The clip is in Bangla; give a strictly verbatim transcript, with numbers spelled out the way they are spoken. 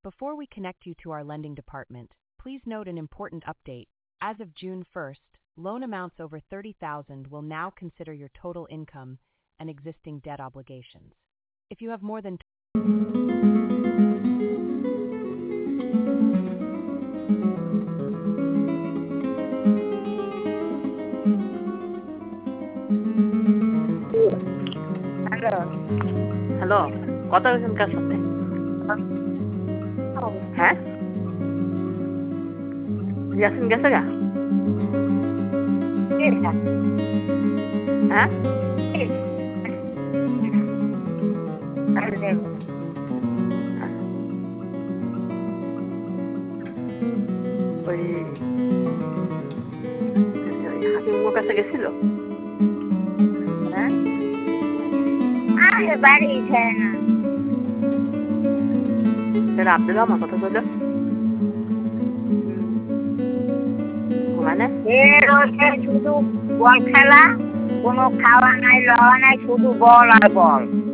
Before we connect you to our lending department, please note an important update. As of June first, loan amounts over thirty thousand will now consider your total income and existing debt obligations. If you have more than hello hello, কথা বলছেন কার সাথে? হ্যাঁ, ইয়াসিন গেছে গা? হ্যাঁ, ওই হাকিমের কাছে গেছিল? হ্যাঁ আরে বাড়ি যায় না সেটা আব্দুল আমার কথা বলল মানে এর হচ্ছে শুধু বল খেলা, কোনো খাওয়া নাই লওয়া নাই, শুধু বল আর বল।